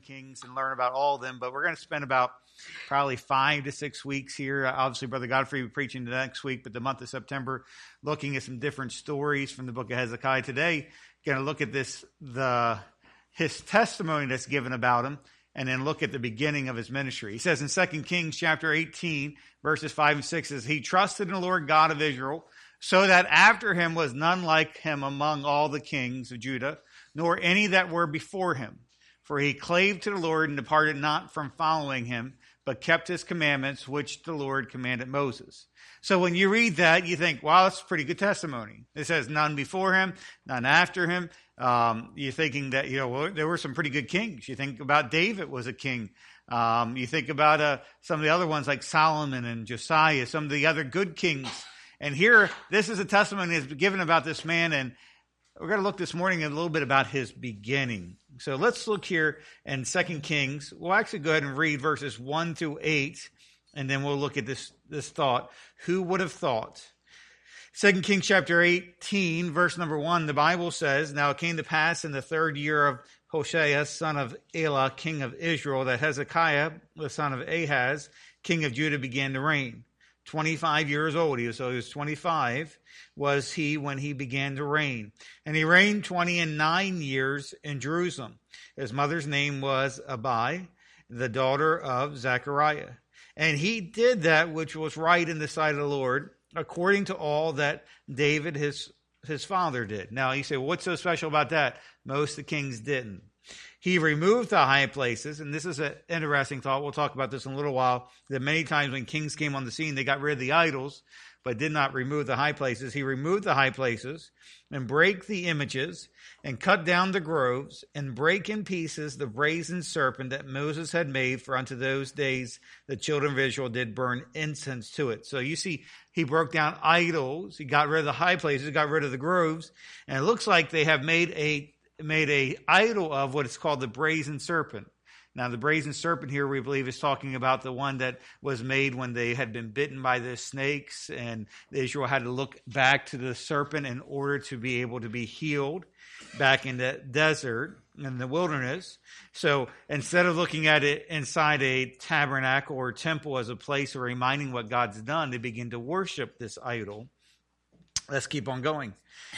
Kings and learn about all of them, but we're going to spend about probably 5 to 6 weeks here. Obviously, Brother Godfrey will be preaching next week, but the month of September, looking at some different stories from the book of Hezekiah. Today, going to look at his testimony that's given about him, and then look at the beginning of his ministry. He says in 2 Kings chapter 18, verses 5 and 6, says, "He trusted in the Lord God of Israel, so that after him was none like him among all the kings of Judah, nor any that were before him. For he clave to the Lord and departed not from following him, but kept his commandments, which the Lord commanded Moses." So when you read that, you think, wow, that's a pretty good testimony. It says none before him, none after him. You're thinking that, well, there were some pretty good kings. You think about David was a king. You think about some of the other ones like Solomon and Josiah, some of the other good kings. And here, this is a testimony that's given about this man, and we're going to look this morning a little bit about his beginning. So let's look here in 2 Kings. We'll actually go ahead and read verses 1 through 8, and then we'll look at this thought. Who would have thought? 2 Kings chapter 18, verse number 1, the Bible says, "Now it came to pass in the 3rd year of Hoshea, son of Elah, king of Israel, that Hezekiah, the son of Ahaz, king of Judah, began to reign. 25 years old, he was 25, was he when he began to reign. And he reigned 29 years in Jerusalem. His mother's name was Abi, the daughter of Zechariah. And he did that which was right in the sight of the Lord, according to all that David, his father, did." Now you say, well, what's so special about that? Most of the kings didn't. "He removed the high places," and this is an interesting thought. We'll talk about this in a little while, that many times when kings came on the scene, they got rid of the idols, but did not remove the high places. "He removed the high places and brake the images and cut down the groves and brake in pieces the brazen serpent that Moses had made, for unto those days the children of Israel did burn incense to it." So you see, he broke down idols. He got rid of the high places, got rid of the groves, and it looks like they have made a idol of what is called the brazen serpent. Now, the brazen serpent here, we believe, is talking about the one that was made when they had been bitten by the snakes, and Israel had to look back to the serpent in order to be able to be healed back in the desert, in the wilderness. So instead of looking at it inside a tabernacle or temple as a place of reminding what God's done, they begin to worship this idol. Let's keep on going.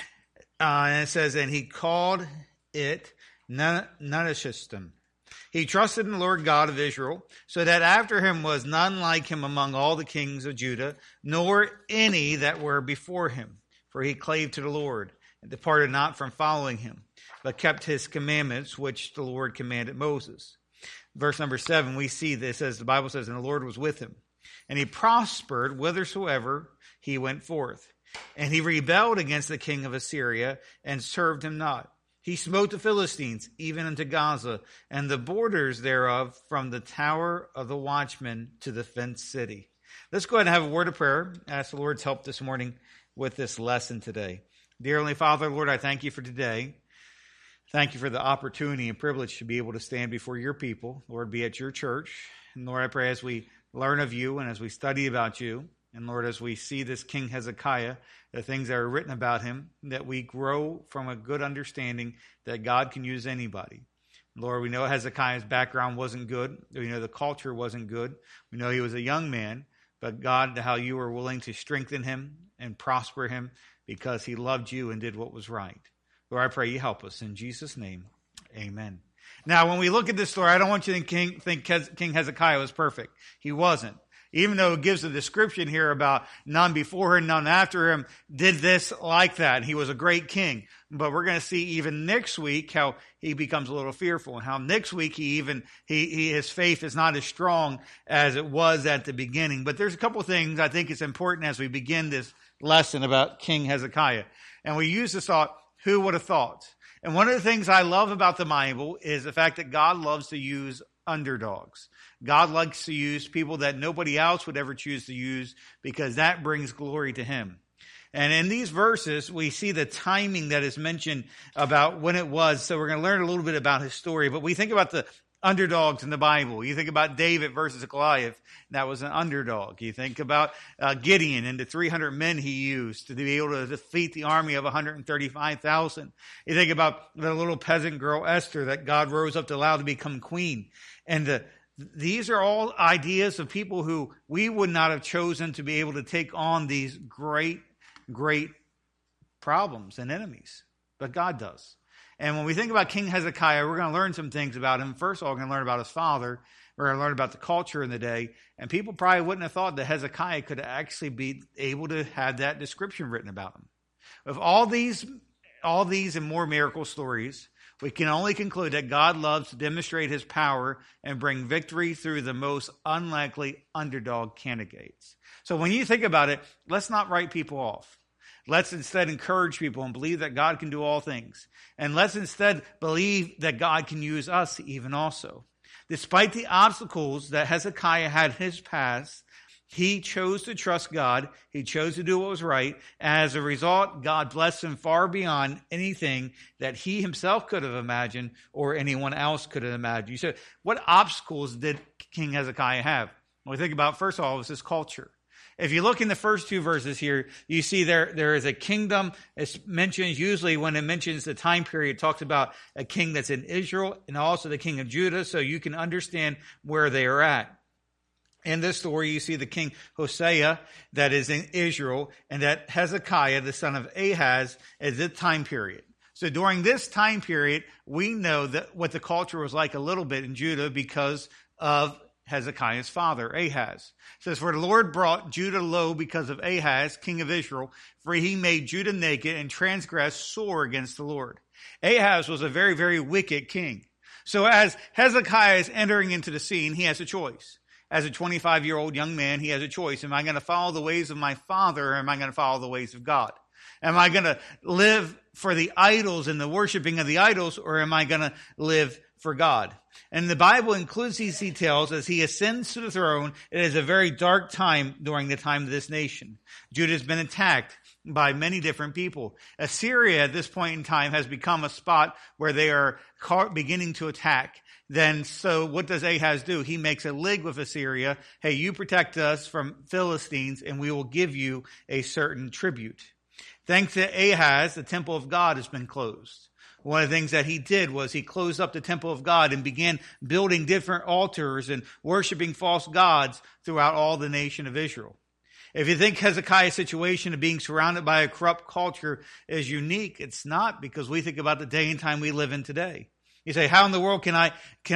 And it says, "And he called it Nunnashishtim. He trusted in the Lord God of Israel, so that after him was none like him among all the kings of Judah, nor any that were before him. For he clave to the Lord, and departed not from following him, but kept his commandments, which the Lord commanded Moses." Verse number 7, we see this, as the Bible says, "And the Lord was with him, and he prospered whithersoever he went forth. And he rebelled against the king of Assyria, and served him not. He smote the Philistines, even unto Gaza, and the borders thereof, from the tower of the watchman to the fenced city." Let's go ahead and have a word of prayer. Ask the Lord's help this morning with this lesson today. Dear Heavenly Father, Lord, I thank you for today. Thank you for the opportunity and privilege to be able to stand before your people, Lord, be at your church. And Lord, I pray as we learn of you and as we study about you, and Lord, as we see this King Hezekiah, the things that are written about him, that we grow from a good understanding that God can use anybody. Lord, we know Hezekiah's background wasn't good. We know the culture wasn't good. We know he was a young man, but God, how you were willing to strengthen him and prosper him because he loved you and did what was right. Lord, I pray you help us. In Jesus' name, amen. Now, when we look at this story, I don't want you to think King Hezekiah was perfect. He wasn't. Even though it gives a description here about none before him, none after him, did this like that. He was a great king. But we're going to see even next week how he becomes a little fearful, and how next week his faith is not as strong as it was at the beginning. But there's a couple of things I think it's important as we begin this lesson about King Hezekiah. And we use this thought, who would have thought? And one of the things I love about the Bible is the fact that God loves to use underdogs. God likes to use people that nobody else would ever choose to use, because that brings glory to him. And in these verses, we see the timing that is mentioned about when it was. So we're going to learn a little bit about his story. But we think about the underdogs in the Bible. You think about David versus Goliath. That was an underdog. You think about Gideon and the 300 men he used to be able to defeat the army of 135,000. You think about the little peasant girl Esther that God rose up to allow to become queen. And these are all ideas of people who we would not have chosen to be able to take on these great, great problems and enemies. But God does. And when we think about King Hezekiah, we're going to learn some things about him. First of all, we're going to learn about his father. We're going to learn about the culture in the day. And people probably wouldn't have thought that Hezekiah could actually be able to have that description written about him. Of all these and more miracle stories, we can only conclude that God loves to demonstrate his power and bring victory through the most unlikely underdog candidates. So when you think about it, let's not write people off. Let's instead encourage people and believe that God can do all things. And let's instead believe that God can use us even also. Despite the obstacles that Hezekiah had in his past, he chose to trust God. He chose to do what was right. As a result, God blessed him far beyond anything that he himself could have imagined or anyone else could have imagined. You said, what obstacles did King Hezekiah have? Well, we think about, first of all, was his culture. If you look in the first two verses here, you see there is a kingdom. It mentions, usually when it mentions the time period, it talks about a king that's in Israel and also the king of Judah, so you can understand where they are at. In this story, you see the king Hosea that is in Israel, and that Hezekiah, the son of Ahaz, is the time period. So during this time period, we know that what the culture was like a little bit in Judah because of Hezekiah's father, Ahaz. It says, for the Lord brought Judah low because of Ahaz, king of Israel, for he made Judah naked and transgressed sore against the Lord. Ahaz was a very, very wicked king. So as Hezekiah is entering into the scene, he has a choice. As a 25-year-old young man, he has a choice. Am I going to follow the ways of my father, or am I going to follow the ways of God? Am I going to live for the idols and the worshiping of the idols, or am I going to live for God? And the Bible includes these details as he ascends to the throne. It is a very dark time during the time of this nation. Judah has been attacked by many different people. Assyria at this point in time has become a spot where they are beginning to attack. So what does Ahaz do? He makes a league with Assyria. Hey, you protect us from Philistines and we will give you a certain tribute. Thanks to Ahaz, the temple of God has been closed. One of the things that he did was he closed up the temple of God and began building different altars and worshiping false gods throughout all the nation of Israel. If you think Hezekiah's situation of being surrounded by a corrupt culture is unique, it's not, because we think about the day and time we live in today. You say, how in the world how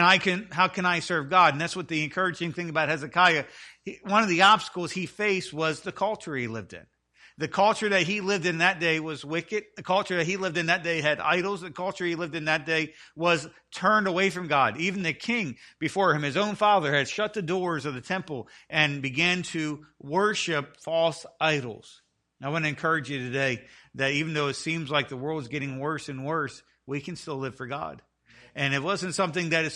can I serve God? And that's what the encouraging thing about Hezekiah. One of the obstacles he faced was the culture he lived in. The culture that he lived in that day was wicked. The culture that he lived in that day had idols. The culture he lived in that day was turned away from God. Even the king before him, his own father, had shut the doors of the temple and began to worship false idols. I want to encourage you today that even though it seems like the world is getting worse and worse, we can still live for God. And it wasn't something that has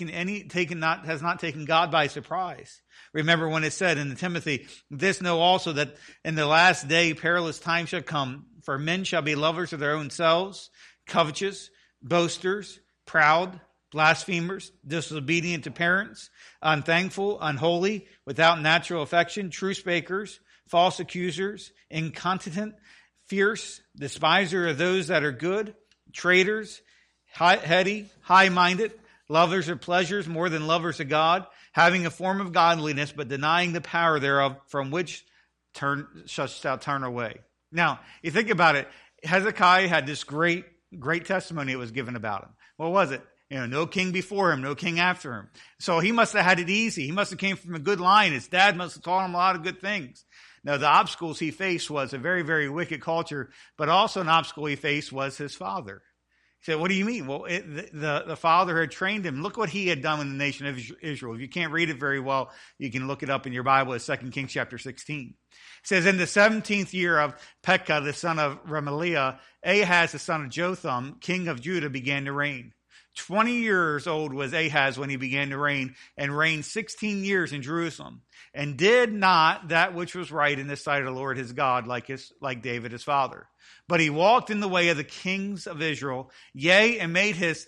not taken God by surprise. Remember when it said in Timothy, this know also that in the last day perilous time shall come, for men shall be lovers of their own selves, covetous, boasters, proud, blasphemers, disobedient to parents, unthankful, unholy, without natural affection, truce breakers, false accusers, incontinent, fierce, despiser of those that are good, traitors, heady, high-minded, lovers of pleasures more than lovers of God, having a form of godliness, but denying the power thereof, from which shall turn away. Now, you think about it, Hezekiah had this great testimony that was given about him. What was it? No king before him, no king after him. So he must have had it easy. He must have came from a good line. His dad must have taught him a lot of good things. Now, the obstacles he faced was a very, very wicked culture, but also an obstacle he faced was his father. He said, what do you mean? Well, the father had trained him. Look what he had done in the nation of Israel. If you can't read it very well, you can look it up in your Bible at 2 Kings chapter 16. It says, in the 17th year of Pekah, the son of Remaliah, Ahaz, the son of Jotham, king of Judah, began to reign. 20 years old was Ahaz when he began to reign, and reigned 16 years in Jerusalem, and did not that which was right in the sight of the Lord his God, like David his father. But he walked in the way of the kings of Israel, yea, and made his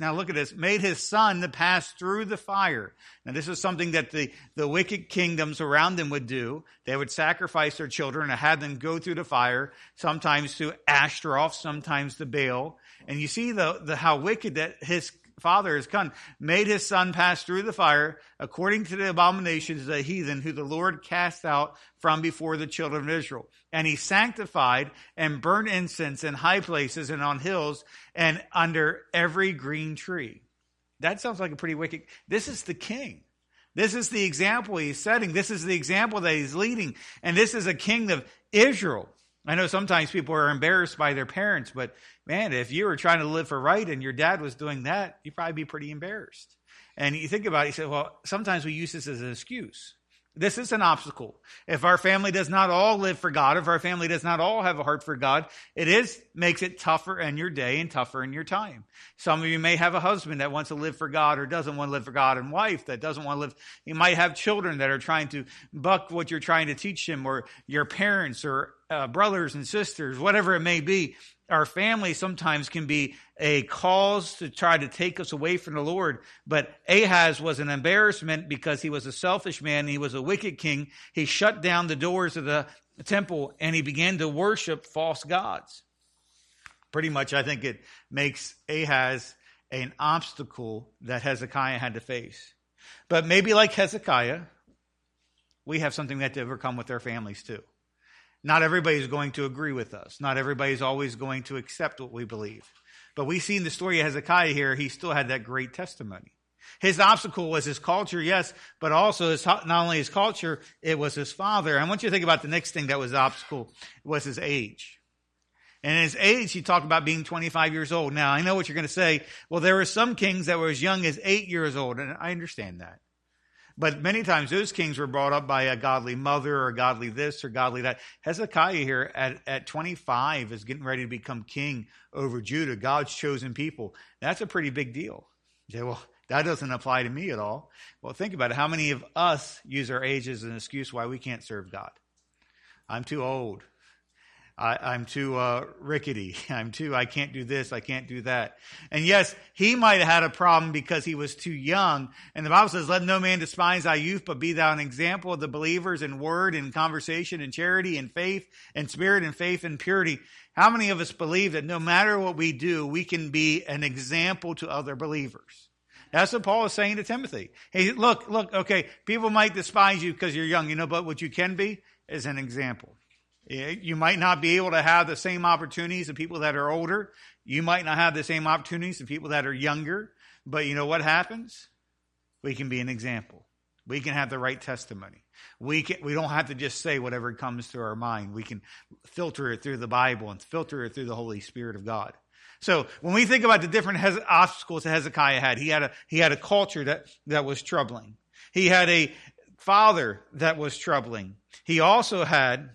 son to pass through the fire. Now this is something that the wicked kingdoms around them would do. They would sacrifice their children and have them go through the fire, sometimes to Ashtaroth, sometimes to Baal. And you see how wicked that his father has come, made his son pass through the fire according to the abominations of the heathen who the Lord cast out from before the children of Israel. And he sanctified and burned incense in high places and on hills and under every green tree. That sounds like a pretty wicked. This is the king. This is the example he's setting. This is the example that he's leading. And this is a king of Israel. I know sometimes people are embarrassed by their parents, but man, if you were trying to live for right and your dad was doing that, you'd probably be pretty embarrassed. And you think about it, you say, well, sometimes we use this as an excuse. This is an obstacle. If our family does not all live for God, if our family does not all have a heart for God, makes it tougher in your day and tougher in your time. Some of you may have a husband that wants to live for God or doesn't want to live for God, and wife that doesn't want to live. You might have children that are trying to buck what you're trying to teach them, or your parents or brothers and sisters, whatever it may be. Our family sometimes can be a cause to try to take us away from the Lord. But Ahaz was an embarrassment because he was a selfish man. He was a wicked king. He shut down the doors of the temple and he began to worship false gods. Pretty much, I think it makes Ahaz an obstacle that Hezekiah had to face. But maybe like Hezekiah, we have something that to overcome with our families too. Not everybody is going to agree with us. Not everybody is always going to accept what we believe. But we see in the story of Hezekiah here, he still had that great testimony. His obstacle was his culture, yes, but also not only his culture, it was his father. I want you to think about the next thing that was the obstacle, was his age. And in his age, he talked about being 25 years old. Now, I know what you're going to say. Well, there were some kings that were as young as 8 years old, and I understand that. But many times those kings were brought up by a godly mother or godly this or godly that. Hezekiah here at 25 is getting ready to become king over Judah, God's chosen people. That's a pretty big deal. You say, well, that doesn't apply to me at all. Well, think about it. How many of us use our age as an excuse why we can't serve God? I'm too old. I'm too rickety. I can't do this. I can't do that. And yes, he might have had a problem because he was too young. And the Bible says, let no man despise thy youth, but be thou an example of the believers in word and conversation and charity and faith and spirit and faith and purity. How many of us believe that no matter what we do, we can be an example to other believers? That's what Paul is saying to Timothy. Hey, look, okay, people might despise you because you're young, but what you can be is an example. You might not be able to have the same opportunities as people that are older. You might not have the same opportunities as people that are younger. But you know what happens? We can be an example. We can have the right testimony. We don't have to just say whatever comes through our mind. We can filter it through the Bible and filter it through the Holy Spirit of God. So when we think about the different obstacles that Hezekiah had, he had a culture that was troubling. He had a father that was troubling. He also had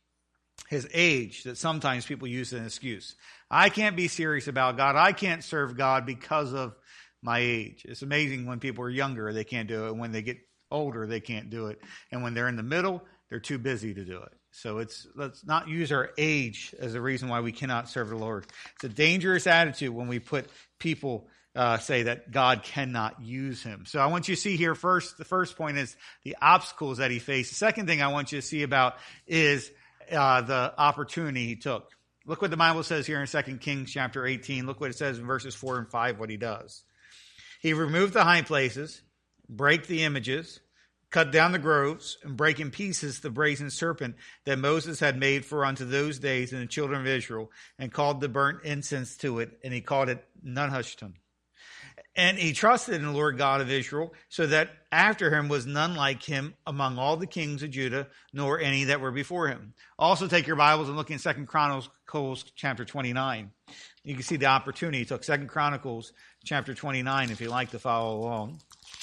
his age that sometimes people use as an excuse. I can't be serious about God. I can't serve God because of my age. It's amazing when people are younger, they can't do it. When they get older, they can't do it. And when they're in the middle, they're too busy to do it. So let's not use our age as a reason why we cannot serve the Lord. It's a dangerous attitude when we put people say that God cannot use him. So I want you to see here first, the first point is the obstacles that he faced. The second thing I want you to see about is the opportunity he took. Look what the Bible says here in 2 Kings chapter 18. Look what it says in verses 4 and 5, what he does. He removed the high places, break the images, cut down the groves, and break in pieces the brazen serpent that Moses had made for unto those days in the children of Israel, and called the burnt incense to it, and he called it Nehushtan. And he trusted in the Lord God of Israel, so that after him was none like him among all the kings of Judah, nor any that were before him. Also take your Bibles and look in 2 Chronicles chapter 29. You can see the opportunity he took. 2 Chronicles chapter 29, if you'd like to follow along.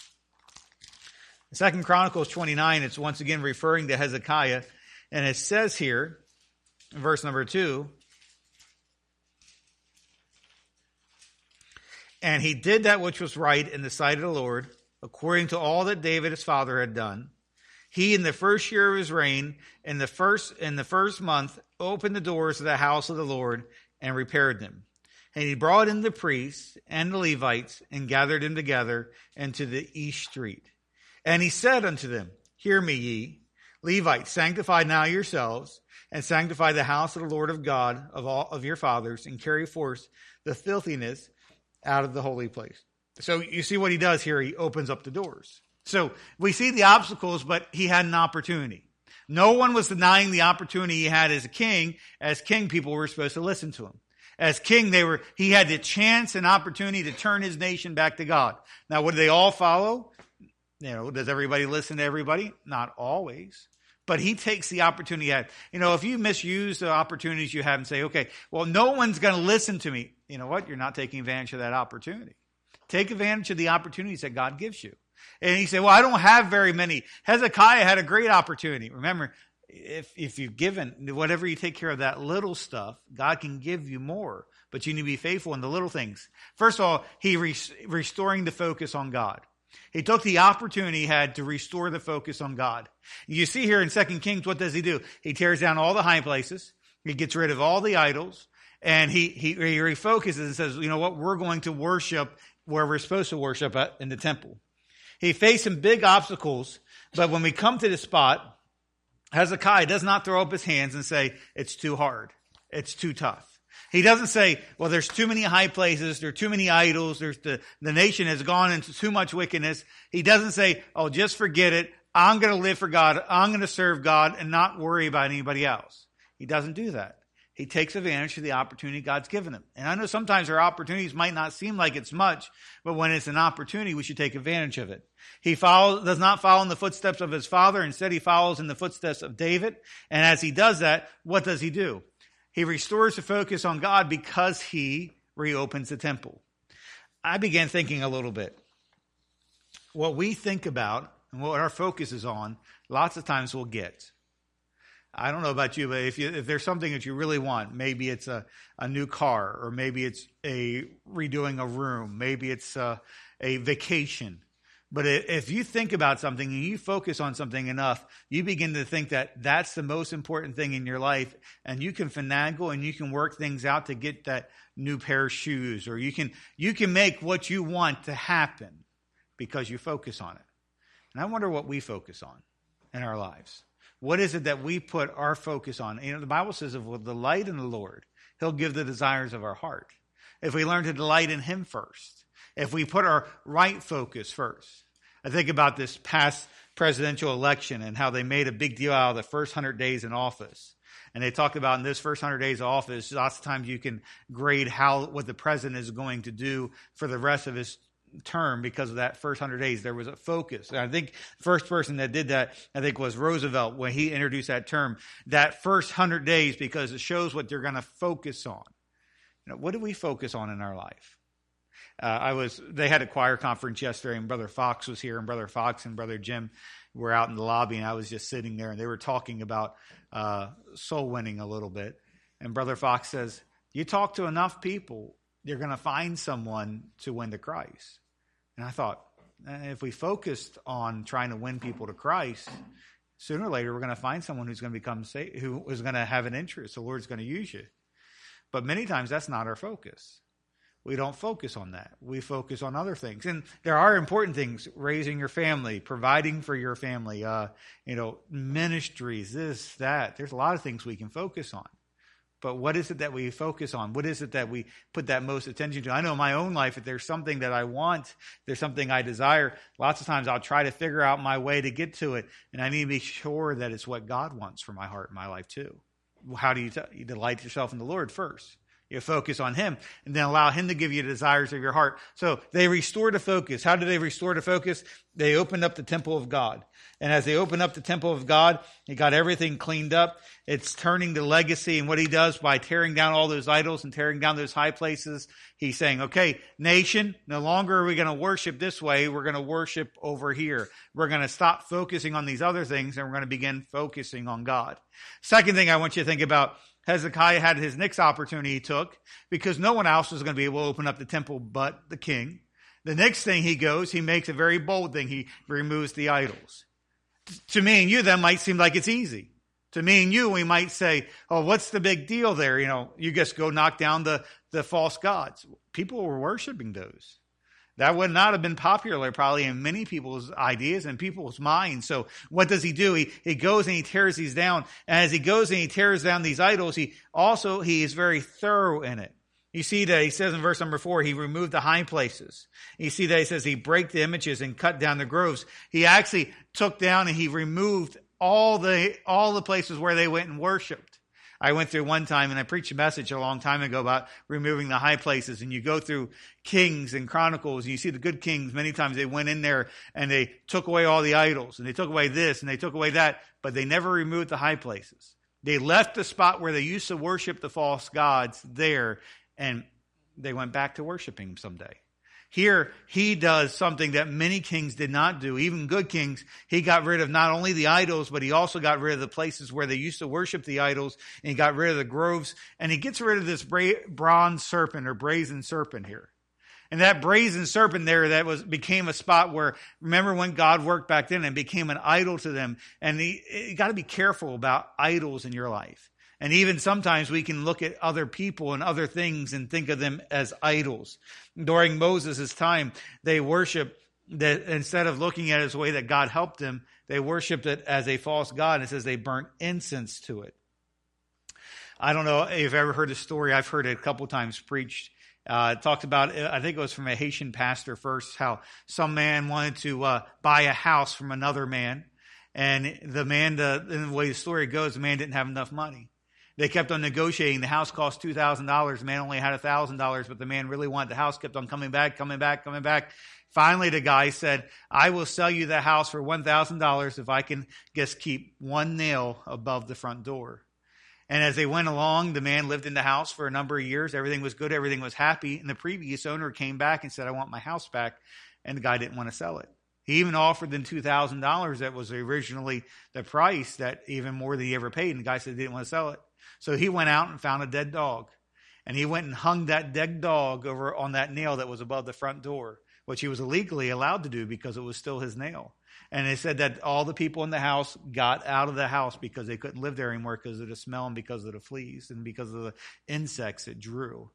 In 2 Chronicles 29, it's once again referring to Hezekiah. And it says here, in verse number 2, And he did that which was right in the sight of the Lord, according to all that David his father had done. He, in the first year of his reign, in the first month, opened the doors of the house of the Lord and repaired them. And he brought in the priests and the Levites and gathered them together into the east street. And he said unto them, Hear me, ye Levites, sanctify now yourselves, and sanctify the house of the Lord of God of all of your fathers, and carry forth the filthiness out of the holy place. So you see what he does here. He opens up the doors. So we see the obstacles, but he had an opportunity. No one was denying the opportunity he had as a king. As king, people were supposed to listen to him. As king, he had the chance and opportunity to turn his nation back to God. Now, would they all follow? Does everybody listen to everybody? Not always. But he takes the opportunity. If you misuse the opportunities you have and say, okay, well, no one's going to listen to me. You know what? You're not taking advantage of that opportunity. Take advantage of the opportunities that God gives you. And he said, well, I don't have very many. Hezekiah had a great opportunity. Remember, if you've given, whatever you take care of that little stuff, God can give you more. But you need to be faithful in the little things. First of all, he restoring the focus on God. He took the opportunity he had to restore the focus on God. You see here in 2 Kings, what does he do? He tears down all the high places. He gets rid of all the idols. And he refocuses and says, you know what? We're going to worship where we're supposed to worship at, in the temple. He faced some big obstacles, but when we come to the spot, Hezekiah does not throw up his hands and say, it's too hard. It's too tough. He doesn't say, well, there's too many high places. There are too many idols. The nation has gone into too much wickedness. He doesn't say, oh, just forget it. I'm going to live for God. I'm going to serve God and not worry about anybody else. He doesn't do that. He takes advantage of the opportunity God's given him. And I know sometimes our opportunities might not seem like it's much, but when it's an opportunity, we should take advantage of it. He does not follow in the footsteps of his father. Instead, he follows in the footsteps of David. And as he does that, what does he do? He restores the focus on God because he reopens the temple. I began thinking a little bit. What we think about and what our focus is on, lots of times we'll get. I don't know about you, but if there's something that you really want, maybe it's a new car, or maybe it's redoing a room, maybe it's a vacation. But if you think about something and you focus on something enough, you begin to think that that's the most important thing in your life, and you can finagle and you can work things out to get that new pair of shoes, or you can make what you want to happen because you focus on it. And I wonder what we focus on in our lives. What is it that we put our focus on? The Bible says if we'll delight in the Lord, he'll give the desires of our heart. If we learn to delight in him first, if we put our right focus first. I think about this past presidential election and how they made a big deal out of the first 100 days in office. And they talked about in this first 100 days of office, lots of times you can grade what the president is going to do for the rest of his term because of that first 100 days. There was a focus. And I think the first person that did that, was Roosevelt when he introduced that term, that first 100 days, because it shows what they're going to focus on. What do we focus on in our life? They had a choir conference yesterday, and Brother Fox was here, and Brother Fox and Brother Jim were out in the lobby, and I was just sitting there, and they were talking about soul winning a little bit. And Brother Fox says, you talk to enough people, you're going to find someone to win to Christ. And I thought, if we focused on trying to win people to Christ, sooner or later we're going to find someone who's going to become saved, who is going to have an interest. The Lord's going to use you. But many times that's not our focus. We don't focus on that. We focus on other things. And there are important things: raising your family, providing for your family, ministries, this, that. There's a lot of things we can focus on. But what is it that we focus on? What is it that we put that most attention to? I know in my own life, if there's something that I want, there's something I desire, lots of times I'll try to figure out my way to get to it. And I need to be sure that it's what God wants for my heart and my life too. How do you delight yourself in the Lord first? You focus on him and then allow him to give you the desires of your heart. So they restored the focus. How did they restore the focus? They opened up the temple of God. And as they opened up the temple of God, he got everything cleaned up. It's turning to legacy. And what he does by tearing down all those idols and tearing down those high places, he's saying, okay, nation, no longer are we going to worship this way. We're going to worship over here. We're going to stop focusing on these other things, and we're going to begin focusing on God. Second thing I want you to think about, Hezekiah had his next opportunity he took because no one else was going to be able to open up the temple but the king. The next thing he makes a very bold thing. He removes the idols. To me and you, that might seem like it's easy. To me and you, we might say, oh, what's the big deal there? You just go knock down the false gods. People were worshiping those. That would not have been popular probably in many people's ideas and people's minds. So what does he do? He goes and he tears these down. And as he goes and he tears down these idols, he is very thorough in it. You see that he says in verse number 4, he removed the high places. You see that he says he break the images and cut down the groves. He actually took down and he removed all the places where they went and worshiped. I went through one time and I preached a message a long time ago about removing the high places. And you go through Kings and Chronicles and you see the good kings. Many times they went in there and they took away all the idols and they took away this and they took away that, but they never removed the high places. They left the spot where they used to worship the false gods there and they went back to worshiping them someday. Here, he does something that many kings did not do, even good kings. He got rid of not only the idols, but he also got rid of the places where they used to worship the idols, and he got rid of the groves, and he gets rid of this bronze serpent or brazen serpent here. And that brazen serpent there became a spot where, remember when God worked back then and became an idol to them. And you got to be careful about idols in your life. And even sometimes we can look at other people and other things and think of them as idols. During Moses' time, they worshiped that instead of looking at it as a way that God helped them, they worshiped it as a false god. It says they burnt incense to it. I don't know if you've ever heard the story. I've heard it a couple times preached. It talks about, I think it was from a Haitian pastor first, how some man wanted to buy a house from another man. And the man, in the way the story goes, the man didn't have enough money. They kept on negotiating. The house cost $2,000. The man only had $1,000, but the man really wanted the house, kept on coming back. Finally, the guy said, I will sell you the house for $1,000 if I can just keep one nail above the front door. And as they went along, the man lived in the house for a number of years. Everything was good. Everything was happy. And the previous owner came back and said, I want my house back. And the guy didn't want to sell it. He even offered them $2,000. That was originally the price, that even more than he ever paid. And the guy said he didn't want to sell it. So he went out and found a dead dog. And he went and hung that dead dog over on that nail that was above the front door, which he was illegally allowed to do because it was still his nail. And they said that all the people in the house got out of the house because they couldn't live there anymore because of the smell and because of the fleas and because of the insects it drew.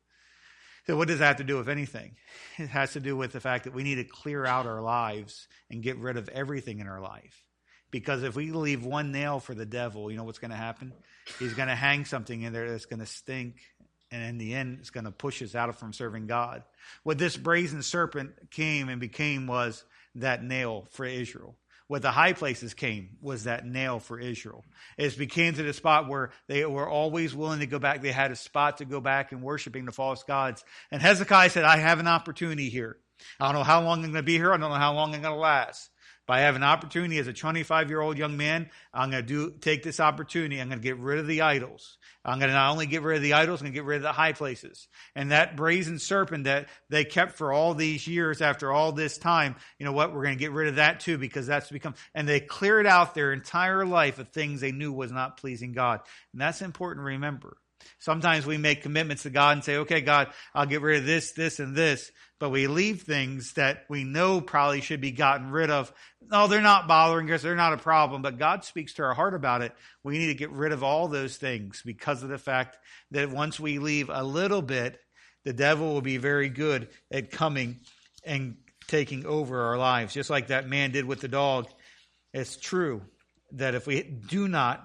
So what does that have to do with anything? It has to do with the fact that we need to clear out our lives and get rid of everything in our life. Because if we leave one nail for the devil, you know what's going to happen? He's going to hang something in there that's going to stink. And in the end, it's going to push us out from serving God. What this brazen serpent came and became was that nail for Israel. What the high places came was that nail for Israel. It became to the spot where they were always willing to go back. They had a spot to go back and worshiping the false gods. And Hezekiah said, I have an opportunity here. I don't know how long I'm going to be here. I don't know how long I'm going to last. But I have an opportunity as a 25-year-old young man. I'm going to take this opportunity. I'm going to get rid of the idols. I'm going to not only get rid of the idols, I'm going to get rid of the high places. And that brazen serpent that they kept for all these years after all this time, you know what? We're going to get rid of that too, because that's become, and they cleared out their entire life of things they knew was not pleasing God. And that's important to remember. Sometimes we make commitments to God and say, okay, God, I'll get rid of this, this, and this. But we leave things that we know probably should be gotten rid of. No, they're not bothering us. They're not a problem. But God speaks to our heart about it. We need to get rid of all those things because of the fact that once we leave a little bit, the devil will be very good at coming and taking over our lives. Just like that man did with the dog. It's true that if we do not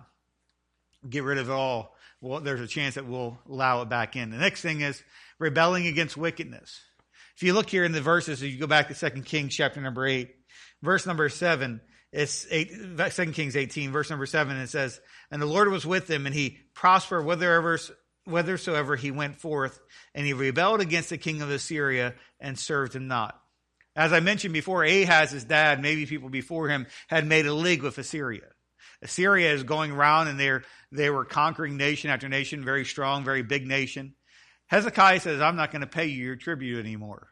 get rid of it all, well, there's a chance that we'll allow it back in. The next thing is rebelling against wickedness. If you look here in the verses, if you go back to 2 Kings chapter number 8, verse number 7, it's 2 Kings 18, verse number 7, it says, and the Lord was with him, and he prospered whithersoever he went forth, and he rebelled against the king of Assyria and served him not. As I mentioned before, Ahaz, his dad, maybe people before him, had made a league with Assyria. Assyria is going around, and they were conquering nation after nation, very strong, very big nation. Hezekiah says, I'm not going to pay you your tribute anymore.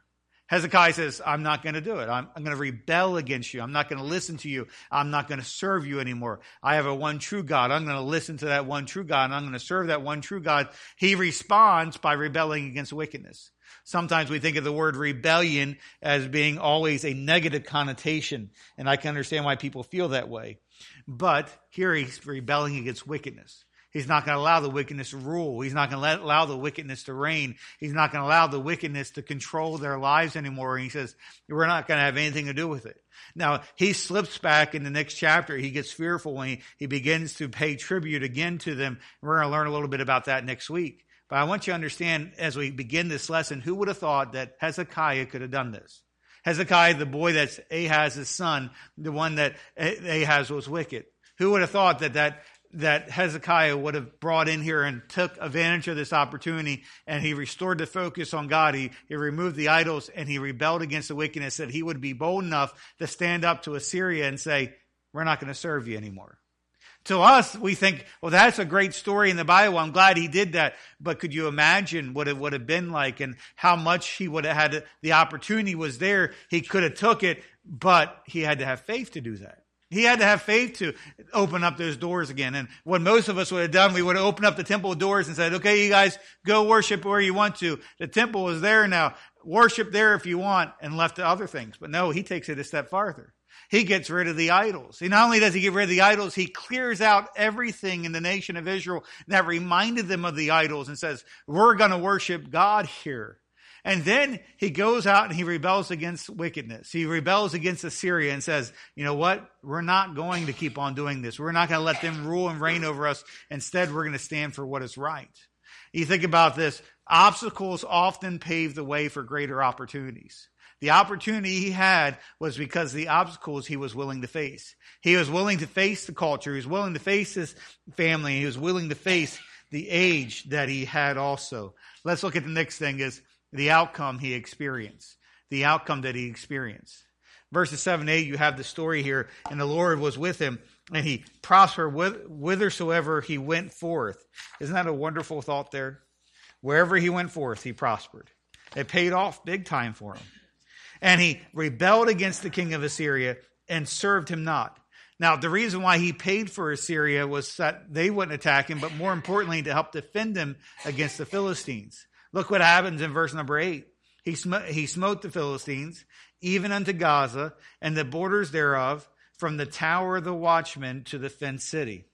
Hezekiah says, I'm not going to do it. I'm going to rebel against you. I'm not going to listen to you. I'm not going to serve you anymore. I have a one true God. I'm going to listen to that one true God, and I'm going to serve that one true God. He responds by rebelling against wickedness. Sometimes we think of the word rebellion as being always a negative connotation, and I can understand why people feel that way. But here he's rebelling against wickedness. He's not going to allow the wickedness to rule. He's not going to allow the wickedness to reign. He's not going to allow the wickedness to control their lives anymore. And he says, we're not going to have anything to do with it. Now, he slips back in the next chapter. He gets fearful when he begins to pay tribute again to them. We're going to learn a little bit about that next week. But I want you to understand, as we begin this lesson, who would have thought that Hezekiah could have done this? Hezekiah, the boy that's Ahaz's son, the one that Ahaz was wicked. Who would have thought that Hezekiah would have brought in here and took advantage of this opportunity, and he restored the focus on God. He removed the idols, and he rebelled against the wickedness, that he would be bold enough to stand up to Assyria and say, we're not going to serve you anymore. To us, we think, well, that's a great story in the Bible. I'm glad he did that. But could you imagine what it would have been like and how much he would have had? The opportunity was there. He could have took it, but he had to have faith to do that. He had to have faith to open up those doors again. And what most of us would have done, we would have opened up the temple doors and said, okay, you guys go worship where you want to. The temple is there now. Worship there if you want, and left the other things. But no, he takes it a step farther. He gets rid of the idols. Not only does he get rid of the idols, he clears out everything in the nation of Israel that reminded them of the idols and says, we're going to worship God here. And then he goes out and he rebels against wickedness. He rebels against Assyria and says, you know what? We're not going to keep on doing this. We're not going to let them rule and reign over us. Instead, we're going to stand for what is right. You think about this. Obstacles often pave the way for greater opportunities. The opportunity he had was because of the obstacles he was willing to face. He was willing to face the culture. He was willing to face his family. He was willing to face the age that he had also. Let's look at the next thing is the outcome he experienced. The outcome that he experienced. Verses 7 and 8, you have the story here. And the Lord was with him, and he prospered whithersoever he went forth. Isn't that a wonderful thought there? Wherever he went forth, he prospered. It paid off big time for him. And he rebelled against the king of Assyria and served him not. Now, the reason why he paid for Assyria was that they wouldn't attack him, but more importantly, to help defend him against the Philistines. Look what happens in verse number 8. He smote the Philistines, even unto Gaza, and the borders thereof, from the tower of the watchman to the fenced city.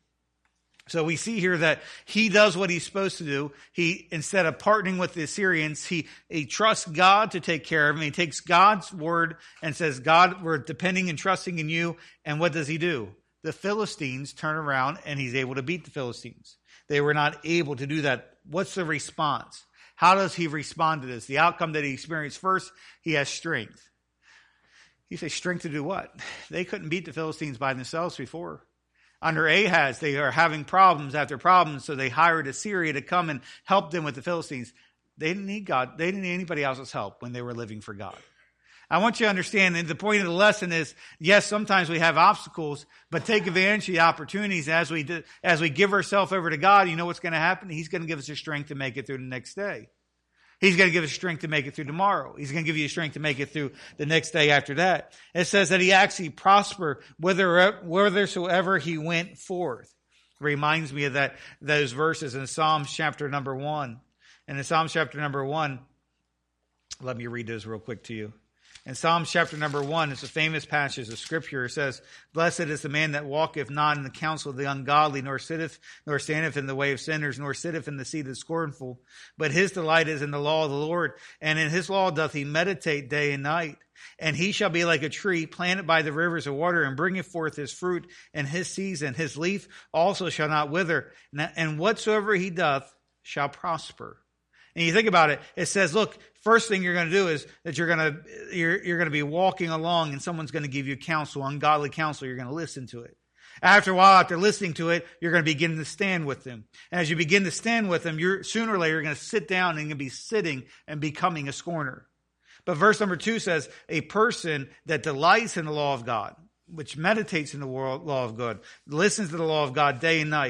So we see here that he does what he's supposed to do. He, instead of partnering with the Assyrians, he trusts God to take care of him. He takes God's word and says, God, we're depending and trusting in you. And what does he do? The Philistines turn around and he's able to beat the Philistines. They were not able to do that. What's the response? How does he respond to this? The outcome that he experienced first, he has strength. You say strength to do what? They couldn't beat the Philistines by themselves before. Under Ahaz, they are having problems after problems, so they hired Assyria to come and help them with the Philistines. They didn't need God. They didn't need anybody else's help when they were living for God. I want you to understand, and the point of the lesson is, yes, sometimes we have obstacles, but take advantage of the opportunities as we give ourselves over to God. You know what's going to happen? He's going to give us the strength to make it through the next day. He's going to give us strength to make it through tomorrow. He's going to give you strength to make it through the next day after that. It says that he actually prospered whithersoever he went forth. It reminds me of those verses in Psalms chapter number 1. And in Psalms chapter number 1, let me read those real quick to you. In Psalms chapter number 1, it's a famous passage of scripture. It says, blessed is the man that walketh not in the counsel of the ungodly, nor standeth in the way of sinners, nor sitteth in the seat of the scornful. But his delight is in the law of the Lord, and in his law doth he meditate day and night. And he shall be like a tree planted by the rivers of water, and bringeth forth his fruit in his season. His leaf also shall not wither, and whatsoever he doth shall prosper. And you think about it, it says, look, first thing you're going to do is that you're going to be walking along and someone's going to give you counsel, ungodly counsel. You're going to listen to it. After a while, after listening to it, you're going to begin to stand with them. And as you begin to stand with them, sooner or later, you're going to sit down and you're going to be sitting and becoming a scorner. But verse number 2 says, a person that delights in the law of God, which meditates in the law of God, listens to the law of God day and night.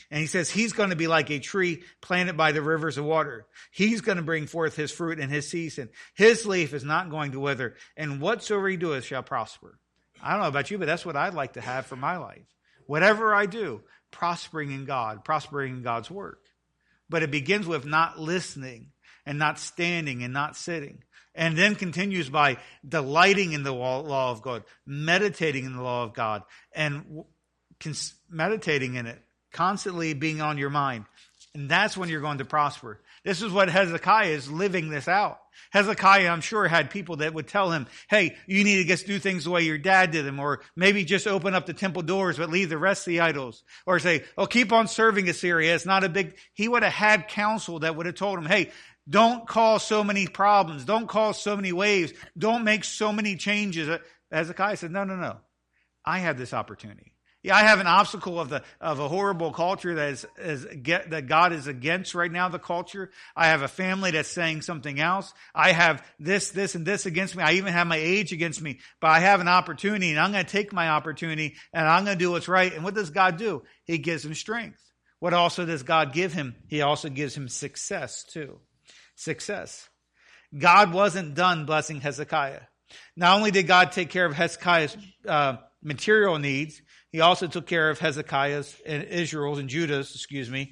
And he says he's going to be like a tree planted by the rivers of water. He's going to bring forth his fruit in his season. His leaf is not going to wither. And whatsoever he doeth shall prosper. I don't know about you, but that's what I'd like to have for my life. Whatever I do, prospering in God, prospering in God's work. But it begins with not listening and not standing and not sitting. And then continues by delighting in the law of God, meditating in the law of God, and meditating in it, constantly being on your mind. And that's when you're going to prosper. This is what Hezekiah is living this out. Hezekiah, I'm sure, had people that would tell him, hey, you need to just do things the way your dad did them, or maybe just open up the temple doors but leave the rest of the idols, or say, oh, keep on serving Assyria. It's not a big... He would have had counsel that would have told him, hey, don't cause so many problems. Don't cause so many waves. Don't make so many changes. Hezekiah said, no. I have this opportunity. Yeah, I have an obstacle of a horrible culture that God is against right now, the culture. I have a family that's saying something else. I have this, and this against me. I even have my age against me. But I have an opportunity, and I'm going to take my opportunity, and I'm going to do what's right. And what does God do? He gives him strength. What also does God give him? He also gives him success too. Success. God wasn't done blessing Hezekiah. Not only did God take care of Hezekiah's material needs, he also took care of Hezekiah's and Israel's and Judah's,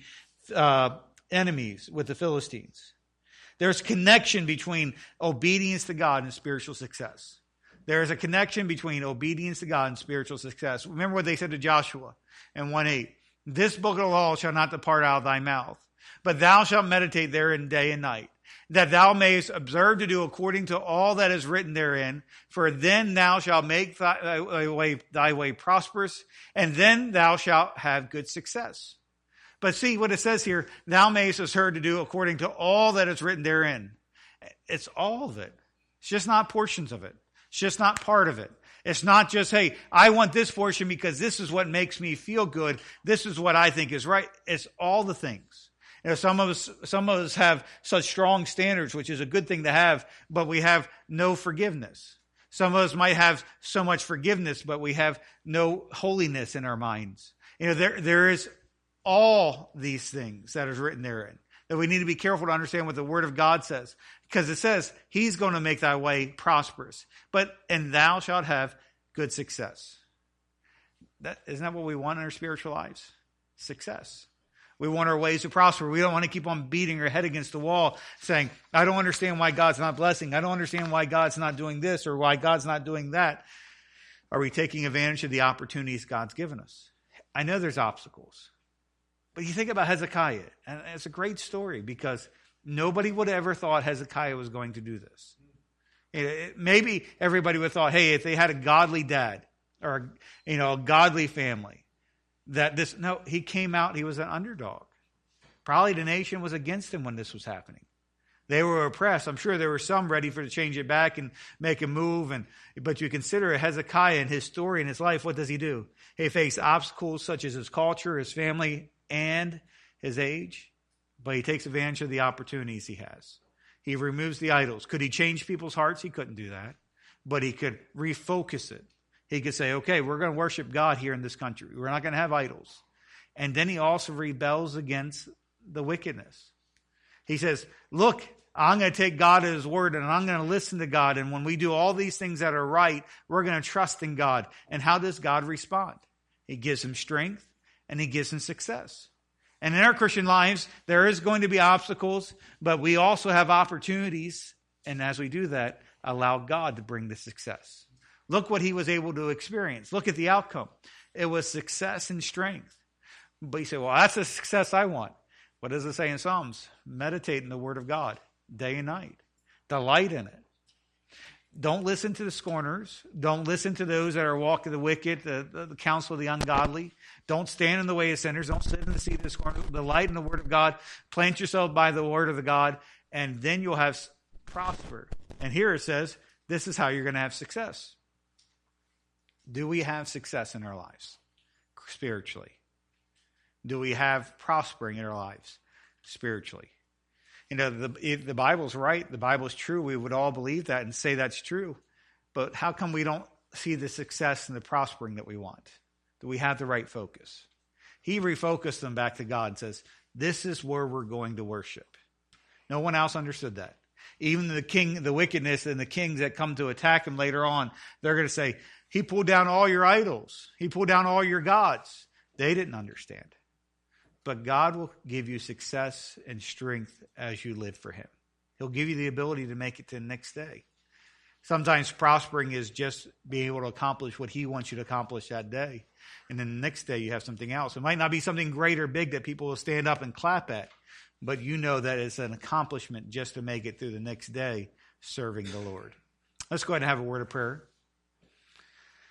enemies with the Philistines. There's connection between obedience to God and spiritual success. There is a connection between obedience to God and spiritual success. Remember what they said to Joshua in 1:8. This book of the law shall not depart out of thy mouth, but thou shalt meditate therein day and night, that thou mayest observe to do according to all that is written therein. For then thou shalt make thy way prosperous, and then thou shalt have good success. But see what it says here, thou mayest observe to do according to all that is written therein. It's all of it. It's just not portions of it. It's just not part of it. It's not just, hey, I want this portion because this is what makes me feel good. This is what I think is right. It's all the things. You know, some of us have such strong standards, which is a good thing to have, but we have no forgiveness. Some of us might have so much forgiveness, but we have no holiness in our minds. You know, there is all these things that is written therein, that we need to be careful to understand what the Word of God says. Because it says, he's going to make thy way prosperous. And thou shalt have good success. Isn't that what we want in our spiritual lives? Success. We want our ways to prosper. We don't want to keep on beating our head against the wall saying, I don't understand why God's not blessing. I don't understand why God's not doing this or why God's not doing that. Are we taking advantage of the opportunities God's given us? I know there's obstacles. But you think about Hezekiah, and it's a great story because nobody would have ever thought Hezekiah was going to do this. Maybe everybody would have thought, hey, if they had a godly dad or a godly family, he came out, he was an underdog. Probably the nation was against him when this was happening. They were oppressed. I'm sure there were some ready to change it back and make a move. But you consider Hezekiah and his story and his life, what does he do? He faced obstacles such as his culture, his family, and his age. But he takes advantage of the opportunities he has. He removes the idols. Could he change people's hearts? He couldn't do that. But he could refocus it. He could say, okay, we're going to worship God here in this country. We're not going to have idols. And then he also rebels against the wickedness. He says, look, I'm going to take God at his word and I'm going to listen to God. And when we do all these things that are right, we're going to trust in God. And how does God respond? He gives him strength and he gives him success. And in our Christian lives, there is going to be obstacles, but we also have opportunities. And as we do that, allow God to bring the success. Look what he was able to experience. Look at the outcome. It was success and strength. But you say, well, that's the success I want. What does it say in Psalms? Meditate in the word of God day and night. Delight in it. Don't listen to the scorners. Don't listen to those that are walking the wicked, the counsel of the ungodly. Don't stand in the way of sinners. Don't sit in the seat of the scorners. Delight in the word of God. Plant yourself by the word of the God, and then you'll have prosper. And here it says, this is how you're going to have success. Do we have success in our lives spiritually? Do we have prospering in our lives spiritually? You know, the Bible's right. The Bible's true. We would all believe that and say that's true. But how come we don't see the success and the prospering that we want? Do we have the right focus? he refocused them back to God and says, this is where we're going to worship. No one else understood that. Even the king, the wickedness and the kings that come to attack him later on, they're going to say, he pulled down all your idols. He pulled down all your gods. They didn't understand. But God will give you success and strength as you live for him. He'll give you the ability to make it to the next day. Sometimes prospering is just being able to accomplish what he wants you to accomplish that day. And then the next day you have something else. It might not be something great or big that people will stand up and clap at, but you know that it's an accomplishment just to make it through the next day serving the Lord. Let's go ahead and have a word of prayer.